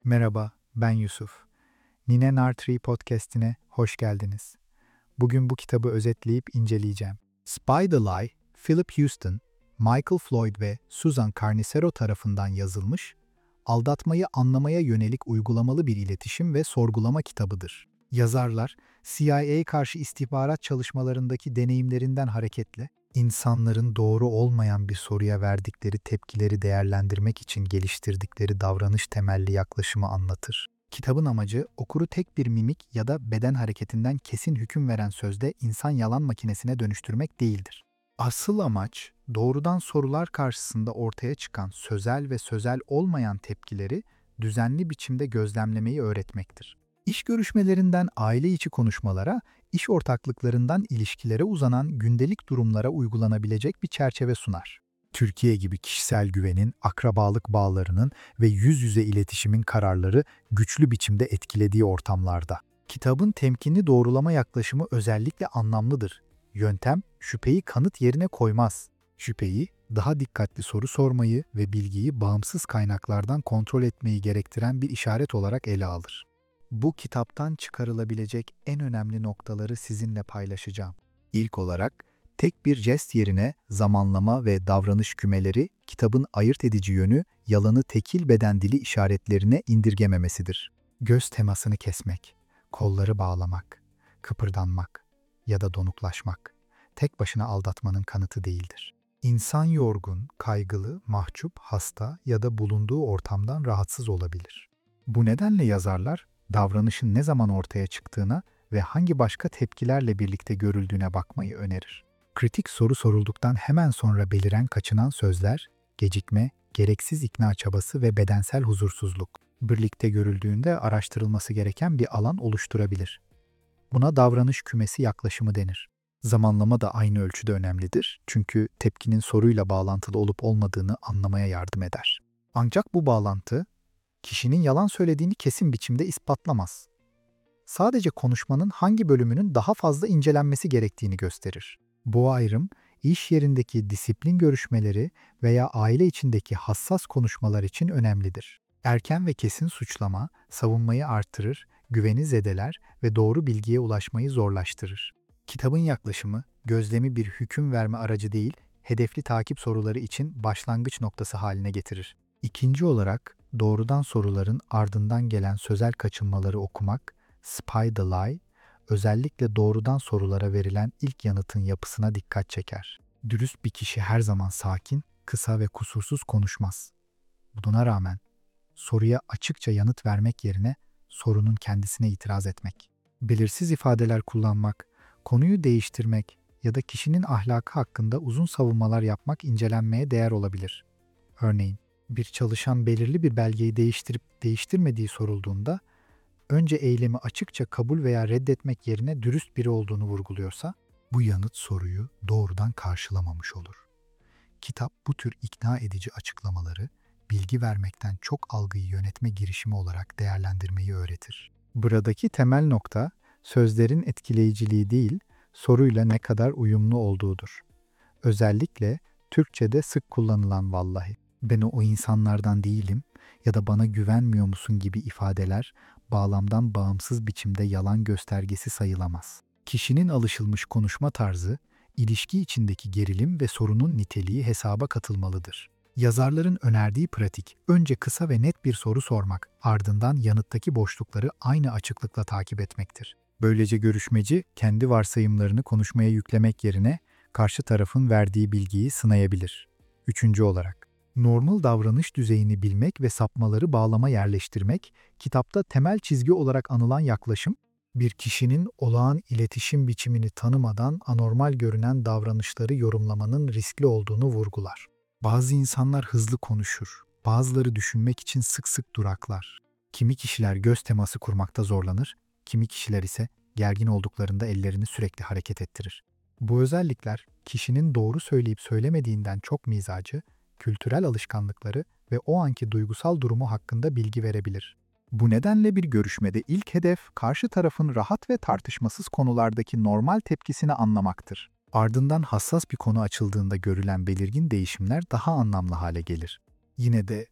Merhaba, ben Yusuf. Nine Nartree podcast'ine hoş geldiniz. Bugün bu kitabı özetleyip inceleyeceğim. Spy the Lie, Philip Houston, Michael Floyd ve Susan Carnicero tarafından yazılmış, aldatmayı anlamaya yönelik uygulamalı bir iletişim ve sorgulama kitabıdır. Yazarlar, CIA karşı istihbarat çalışmalarındaki deneyimlerinden hareketle, insanların doğru olmayan bir soruya verdikleri tepkileri değerlendirmek için geliştirdikleri davranış temelli yaklaşımı anlatır. Kitabın amacı okuru tek bir mimik ya da beden hareketinden kesin hüküm veren sözde insan yalan makinesine dönüştürmek değildir. Asıl amaç doğrudan sorular karşısında ortaya çıkan sözel ve sözel olmayan tepkileri düzenli biçimde gözlemlemeyi öğretmektir. İş görüşmelerinden aile içi konuşmalara, iş ortaklıklarından ilişkilere uzanan gündelik durumlara uygulanabilecek bir çerçeve sunar. Türkiye gibi kişisel güvenin, akrabalık bağlarının ve yüz yüze iletişimin kararları güçlü biçimde etkilediği ortamlarda. Kitabın temkinli doğrulama yaklaşımı özellikle anlamlıdır. Yöntem, şüpheyi kanıt yerine koymaz. Şüpheyi, daha dikkatli soru sormayı ve bilgiyi bağımsız kaynaklardan kontrol etmeyi gerektiren bir işaret olarak ele alır. Bu kitaptan çıkarılabilecek en önemli noktaları sizinle paylaşacağım. İlk olarak, tek bir jest yerine zamanlama ve davranış kümeleri, kitabın ayırt edici yönü, yalanı tekil beden dili işaretlerine indirgememesidir. Göz temasını kesmek, kolları bağlamak, kıpırdanmak ya da donuklaşmak, tek başına aldatmanın kanıtı değildir. İnsan yorgun, kaygılı, mahcup, hasta ya da bulunduğu ortamdan rahatsız olabilir. Bu nedenle yazarlar, davranışın ne zaman ortaya çıktığına ve hangi başka tepkilerle birlikte görüldüğüne bakmayı önerir. Kritik soru sorulduktan hemen sonra beliren kaçınan sözler, gecikme, gereksiz ikna çabası ve bedensel huzursuzluk birlikte görüldüğünde araştırılması gereken bir alan oluşturabilir. Buna davranış kümesi yaklaşımı denir. Zamanlama da aynı ölçüde önemlidir çünkü tepkinin soruyla bağlantılı olup olmadığını anlamaya yardım eder. Ancak bu bağlantı, kişinin yalan söylediğini kesin biçimde ispatlamaz. Sadece konuşmanın hangi bölümünün daha fazla incelenmesi gerektiğini gösterir. Bu ayrım, iş yerindeki disiplin görüşmeleri veya aile içindeki hassas konuşmalar için önemlidir. Erken ve kesin suçlama, savunmayı artırır, güveni zedeler ve doğru bilgiye ulaşmayı zorlaştırır. Kitabın yaklaşımı, gözlemi bir hüküm verme aracı değil, hedefli takip soruları için başlangıç noktası haline getirir. İkinci olarak, doğrudan soruların ardından gelen sözel kaçınmaları okumak, Spy the Lie, özellikle doğrudan sorulara verilen ilk yanıtın yapısına dikkat çeker. Dürüst bir kişi her zaman sakin, kısa ve kusursuz konuşmaz. Buna rağmen soruya açıkça yanıt vermek yerine sorunun kendisine itiraz etmek, belirsiz ifadeler kullanmak, konuyu değiştirmek ya da kişinin ahlakı hakkında uzun savunmalar yapmak incelenmeye değer olabilir. Örneğin, bir çalışan belirli bir belgeyi değiştirip değiştirmediği sorulduğunda, önce eylemi açıkça kabul veya reddetmek yerine dürüst biri olduğunu vurguluyorsa, bu yanıt soruyu doğrudan karşılamamış olur. Kitap bu tür ikna edici açıklamaları, bilgi vermekten çok algıyı yönetme girişimi olarak değerlendirmeyi öğretir. Buradaki temel nokta, sözlerin etkileyiciliği değil, soruyla ne kadar uyumlu olduğudur. Özellikle Türkçe'de sık kullanılan vallahi, ben o insanlardan değilim ya da bana güvenmiyor musun gibi ifadeler, bağlamdan bağımsız biçimde yalan göstergesi sayılamaz. Kişinin alışılmış konuşma tarzı, ilişki içindeki gerilim ve sorunun niteliği hesaba katılmalıdır. Yazarların önerdiği pratik, önce kısa ve net bir soru sormak, ardından yanıttaki boşlukları aynı açıklıkla takip etmektir. Böylece görüşmeci, kendi varsayımlarını konuşmaya yüklemek yerine, karşı tarafın verdiği bilgiyi sınayabilir. Üçüncü olarak, normal davranış düzeyini bilmek ve sapmaları bağlama yerleştirmek, kitapta temel çizgi olarak anılan yaklaşım, bir kişinin olağan iletişim biçimini tanımadan anormal görünen davranışları yorumlamanın riskli olduğunu vurgular. Bazı insanlar hızlı konuşur, bazıları düşünmek için sık sık duraklar. Kimi kişiler göz teması kurmakta zorlanır, kimi kişiler ise gergin olduklarında ellerini sürekli hareket ettirir. Bu özellikler, kişinin doğru söyleyip söylemediğinden çok mizacı, kültürel alışkanlıkları ve o anki duygusal durumu hakkında bilgi verebilir. Bu nedenle bir görüşmede ilk hedef, karşı tarafın rahat ve tartışmasız konulardaki normal tepkisini anlamaktır. Ardından hassas bir konu açıldığında görülen belirgin değişimler daha anlamlı hale gelir. Yine de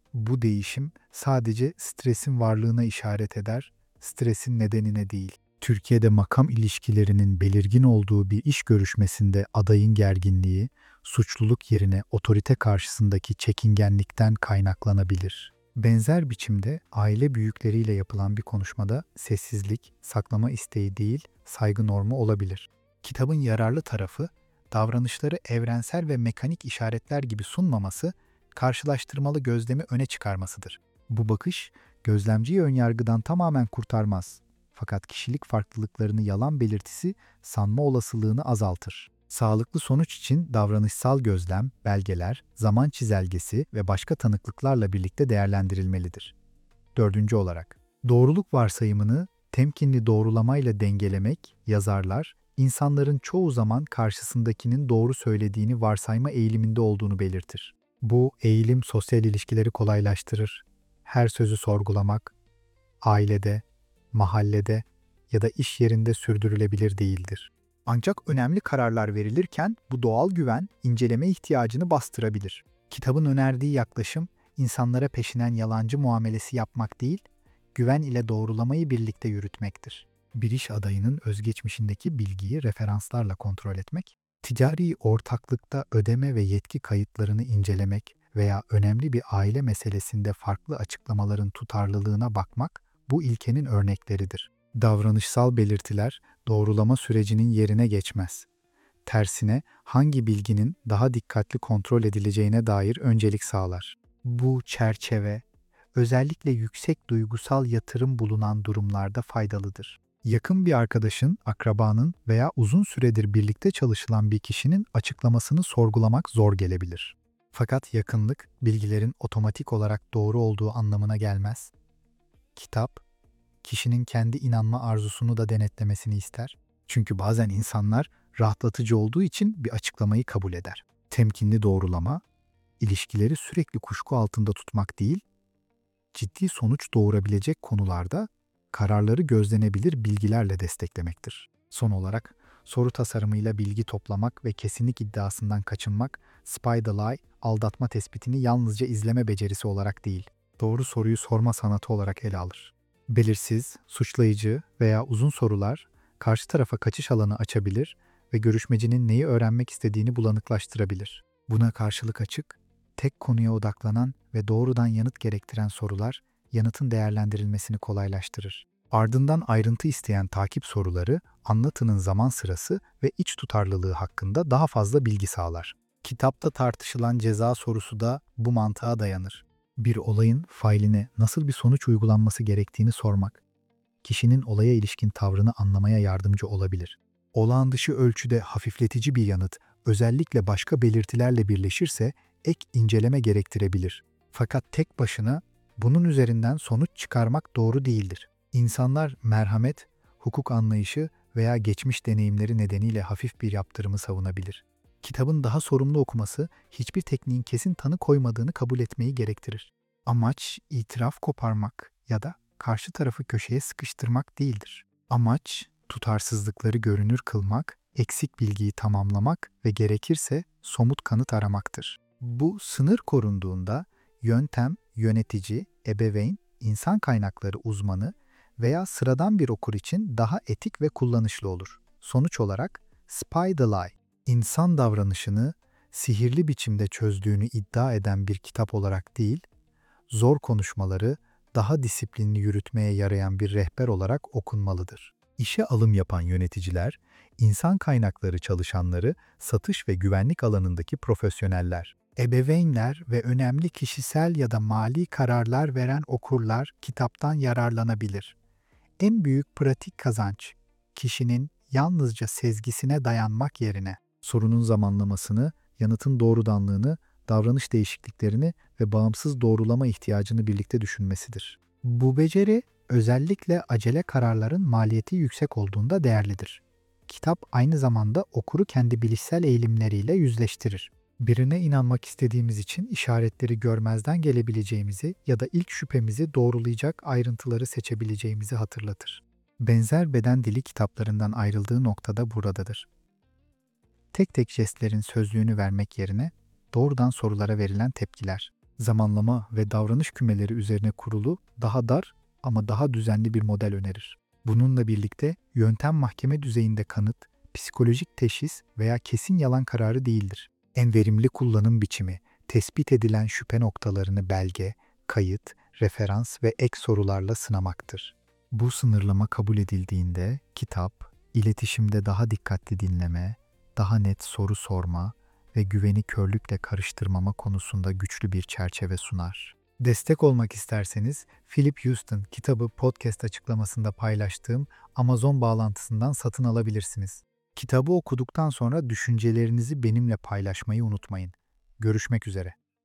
Bu değişim sadece stresin varlığına işaret eder, stresin nedenine değil. Türkiye'de makam ilişkilerinin belirgin olduğu bir iş görüşmesinde adayın gerginliği, suçluluk yerine otorite karşısındaki çekingenlikten kaynaklanabilir. Benzer biçimde aile büyükleriyle yapılan bir konuşmada sessizlik, saklama isteği değil, saygı normu olabilir. Kitabın yararlı tarafı, davranışları evrensel ve mekanik işaretler gibi sunmaması, karşılaştırmalı gözlemi öne çıkarmasıdır. Bu bakış, gözlemciyi önyargıdan tamamen kurtarmaz. Fakat kişilik farklılıklarını yalan belirtisi sanma olasılığını azaltır. Sağlıklı sonuç için davranışsal gözlem, belgeler, zaman çizelgesi ve başka tanıklıklarla birlikte değerlendirilmelidir. Dördüncü olarak, doğruluk varsayımını temkinli doğrulamayla dengelemek, yazarlar, insanların çoğu zaman karşısındakinin doğru söylediğini varsayma eğiliminde olduğunu belirtir. Bu eğilim sosyal ilişkileri kolaylaştırır. Her sözü sorgulamak, ailede, mahallede ya da iş yerinde sürdürülebilir değildir. Ancak önemli kararlar verilirken bu doğal güven inceleme ihtiyacını bastırabilir. Kitabın önerdiği yaklaşım, insanlara peşinen yalancı muamelesi yapmak değil, güven ile doğrulamayı birlikte yürütmektir. Bir iş adayının özgeçmişindeki bilgiyi referanslarla kontrol etmek, ticari ortaklıkta ödeme ve yetki kayıtlarını incelemek veya önemli bir aile meselesinde farklı açıklamaların tutarlılığına bakmak bu ilkenin örnekleridir. Davranışsal belirtiler doğrulama sürecinin yerine geçmez. Tersine hangi bilginin daha dikkatli kontrol edileceğine dair öncelik sağlar. Bu çerçeve özellikle yüksek duygusal yatırım bulunan durumlarda faydalıdır. Yakın bir arkadaşın, akrabanın veya uzun süredir birlikte çalışılan bir kişinin açıklamasını sorgulamak zor gelebilir. Fakat yakınlık, bilgilerin otomatik olarak doğru olduğu anlamına gelmez. Kitap, kişinin kendi inanma arzusunu da denetlemesini ister. Çünkü bazen insanlar rahatlatıcı olduğu için bir açıklamayı kabul eder. Temkinli doğrulama, ilişkileri sürekli kuşku altında tutmak değil, ciddi sonuç doğurabilecek konularda kararları gözlenebilir bilgilerle desteklemektir. Son olarak, soru tasarımıyla bilgi toplamak ve kesinlik iddiasından kaçınmak, Spy the Lie, aldatma tespitini yalnızca izleme becerisi olarak değil, doğru soruyu sorma sanatı olarak ele alır. Belirsiz, suçlayıcı veya uzun sorular karşı tarafa kaçış alanı açabilir ve görüşmecinin neyi öğrenmek istediğini bulanıklaştırabilir. Buna karşılık açık, tek konuya odaklanan ve doğrudan yanıt gerektiren sorular yanıtın değerlendirilmesini kolaylaştırır. Ardından ayrıntı isteyen takip soruları anlatının zaman sırası ve iç tutarlılığı hakkında daha fazla bilgi sağlar. Kitapta tartışılan ceza sorusu da bu mantığa dayanır. Bir olayın failine nasıl bir sonuç uygulanması gerektiğini sormak, kişinin olaya ilişkin tavrını anlamaya yardımcı olabilir. Olağan dışı ölçüde hafifletici bir yanıt, özellikle başka belirtilerle birleşirse ek inceleme gerektirebilir. Fakat tek başına bunun üzerinden sonuç çıkarmak doğru değildir. İnsanlar merhamet, hukuk anlayışı veya geçmiş deneyimleri nedeniyle hafif bir yaptırımı savunabilir. Kitabın daha sorumlu okuması, hiçbir tekniğin kesin tanı koymadığını kabul etmeyi gerektirir. Amaç, itiraf koparmak ya da karşı tarafı köşeye sıkıştırmak değildir. Amaç, tutarsızlıkları görünür kılmak, eksik bilgiyi tamamlamak ve gerekirse somut kanıt aramaktır. Bu sınır korunduğunda yöntem, yönetici, ebeveyn, insan kaynakları uzmanı veya sıradan bir okur için daha etik ve kullanışlı olur. Sonuç olarak Spy the Lie, insan davranışını sihirli biçimde çözdüğünü iddia eden bir kitap olarak değil, zor konuşmaları daha disiplinli yürütmeye yarayan bir rehber olarak okunmalıdır. İşe alım yapan yöneticiler, insan kaynakları çalışanları, satış ve güvenlik alanındaki profesyoneller, ebeveynler ve önemli kişisel ya da mali kararlar veren okurlar kitaptan yararlanabilir. En büyük pratik kazanç, kişinin yalnızca sezgisine dayanmak yerine sorunun zamanlamasını, yanıtın doğrudanlığını, davranış değişikliklerini ve bağımsız doğrulama ihtiyacını birlikte düşünmesidir. Bu beceri özellikle acele kararların maliyeti yüksek olduğunda değerlidir. Kitap aynı zamanda okuru kendi bilişsel eğilimleriyle yüzleştirir. Birine inanmak istediğimiz için işaretleri görmezden gelebileceğimizi ya da ilk şüphemizi doğrulayacak ayrıntıları seçebileceğimizi hatırlatır. Benzer beden dili kitaplarından ayrıldığı nokta da buradadır. Tek tek jestlerin sözlüğünü vermek yerine doğrudan sorulara verilen tepkiler. zamanlama ve davranış kümeleri üzerine kurulu daha dar ama daha düzenli bir model önerir. Bununla birlikte yöntem mahkeme düzeyinde kanıt, psikolojik teşhis veya kesin yalan kararı değildir. En verimli kullanım biçimi, tespit edilen şüphe noktalarını belge, kayıt, referans ve ek sorularla sınamaktır. Bu sınırlama kabul edildiğinde kitap, iletişimde daha dikkatli dinleme, daha net soru sorma ve güveni körlükle karıştırmama konusunda güçlü bir çerçeve sunar. Destek olmak isterseniz Philip Houston kitabı podcast açıklamasında paylaştığım Amazon bağlantısından satın alabilirsiniz. Kitabı okuduktan sonra düşüncelerinizi benimle paylaşmayı unutmayın. Görüşmek üzere.